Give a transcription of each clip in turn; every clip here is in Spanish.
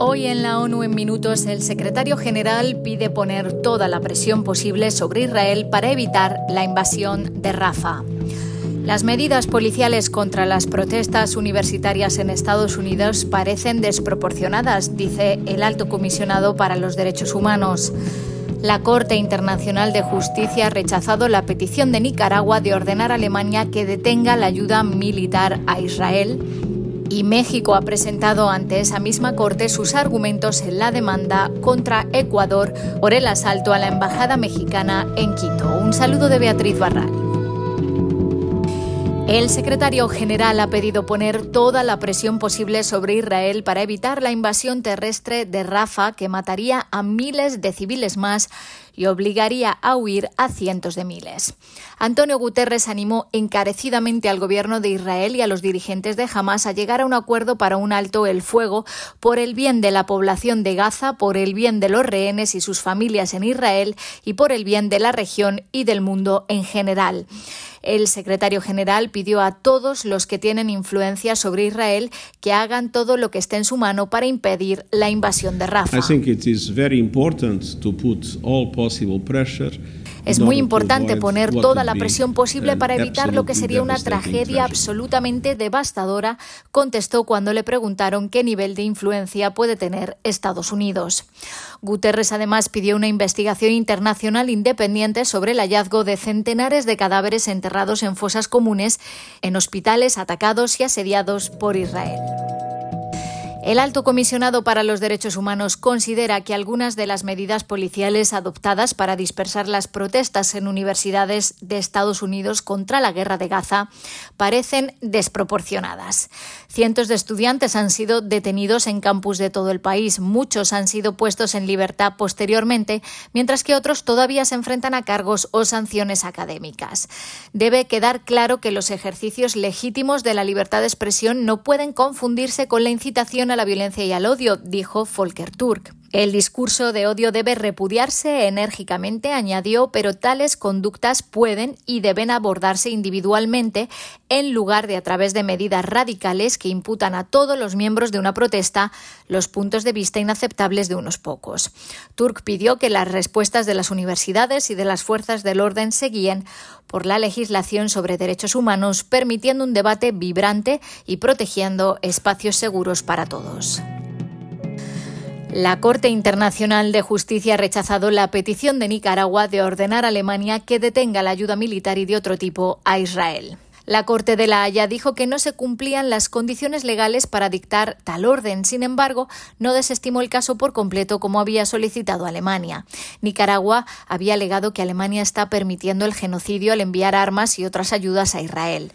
Hoy en la ONU en Minutos, el secretario general pide poner toda la presión posible sobre Israel para evitar la invasión de Rafah. Las medidas policiales contra las protestas universitarias en Estados Unidos parecen desproporcionadas, dice el Alto Comisionado para los Derechos Humanos. La Corte Internacional de Justicia ha rechazado la petición de Nicaragua de ordenar a Alemania que detenga la ayuda militar a Israel. Y México ha presentado ante esa misma Corte sus argumentos en la demanda contra Ecuador por el asalto a la embajada mexicana en Quito. Un saludo de Beatriz Barral. El secretario general ha pedido poner toda la presión posible sobre Israel para evitar la invasión terrestre de Rafah, que mataría a miles de civiles más y obligaría a huir a cientos de miles. Antonio Guterres animó encarecidamente al gobierno de Israel y a los dirigentes de Hamás a llegar a un acuerdo para un alto el fuego por el bien de la población de Gaza, por el bien de los rehenes y sus familias en Israel y por el bien de la región y del mundo en general. El secretario general pidió a todos los que tienen influencia sobre Israel que hagan todo lo que esté en su mano para impedir la invasión de Rafah. Es muy importante poner toda la presión posible para evitar lo que sería una tragedia absolutamente devastadora, contestó cuando le preguntaron qué nivel de influencia puede tener Estados Unidos. Guterres además pidió una investigación internacional independiente sobre el hallazgo de centenares de cadáveres enterrados en fosas comunes en hospitales atacados y asediados por Israel. El Alto Comisionado para los Derechos Humanos considera que algunas de las medidas policiales adoptadas para dispersar las protestas en universidades de Estados Unidos contra la guerra de Gaza parecen desproporcionadas. Cientos de estudiantes han sido detenidos en campus de todo el país. Muchos han sido puestos en libertad posteriormente, mientras que otros todavía se enfrentan a cargos o sanciones académicas. Debe quedar claro que los ejercicios legítimos de la libertad de expresión no pueden confundirse con la incitación a la violencia y al odio, dijo Volker Turk. El discurso de odio debe repudiarse enérgicamente, añadió, pero tales conductas pueden y deben abordarse individualmente en lugar de a través de medidas radicales que imputan a todos los miembros de una protesta los puntos de vista inaceptables de unos pocos. Turk pidió que las respuestas de las universidades y de las fuerzas del orden se guíen por la legislación sobre derechos humanos, permitiendo un debate vibrante y protegiendo espacios seguros para todos. La Corte Internacional de Justicia ha rechazado la petición de Nicaragua de ordenar a Alemania que detenga la ayuda militar y de otro tipo a Israel. La Corte de La Haya dijo que no se cumplían las condiciones legales para dictar tal orden. Sin embargo, no desestimó el caso por completo como había solicitado Alemania. Nicaragua había alegado que Alemania está permitiendo el genocidio al enviar armas y otras ayudas a Israel.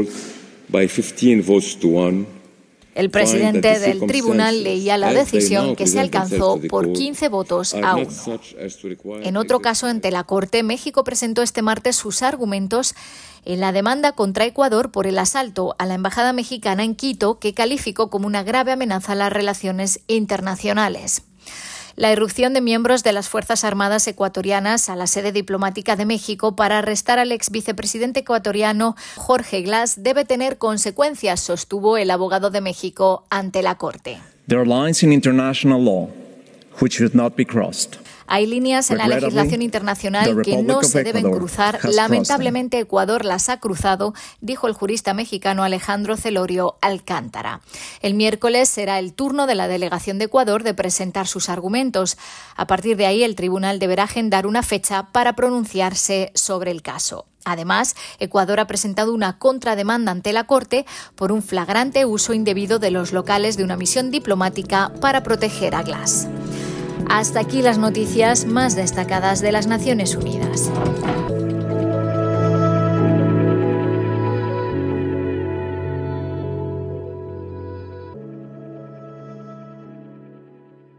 El presidente del tribunal leía la decisión que se alcanzó por 15 votos a 1. En otro caso, ante la Corte, México presentó este martes sus argumentos en la demanda contra Ecuador por el asalto a la embajada mexicana en Quito, que calificó como una grave amenaza a las relaciones internacionales. La irrupción de miembros de las Fuerzas Armadas ecuatorianas a la sede diplomática de México para arrestar al ex vicepresidente ecuatoriano Jorge Glass debe tener consecuencias, sostuvo el abogado de México ante la Corte. There are lines in international law which should not be crossed. Hay líneas en la legislación internacional que no se deben cruzar. Lamentablemente, Ecuador las ha cruzado, dijo el jurista mexicano Alejandro Celorio Alcántara. El miércoles será el turno de la delegación de Ecuador de presentar sus argumentos. A partir de ahí, el tribunal deberá agendar una fecha para pronunciarse sobre el caso. Además, Ecuador ha presentado una contrademanda ante la Corte por un flagrante uso indebido de los locales de una misión diplomática para proteger a Glass. Hasta aquí las noticias más destacadas de las Naciones Unidas.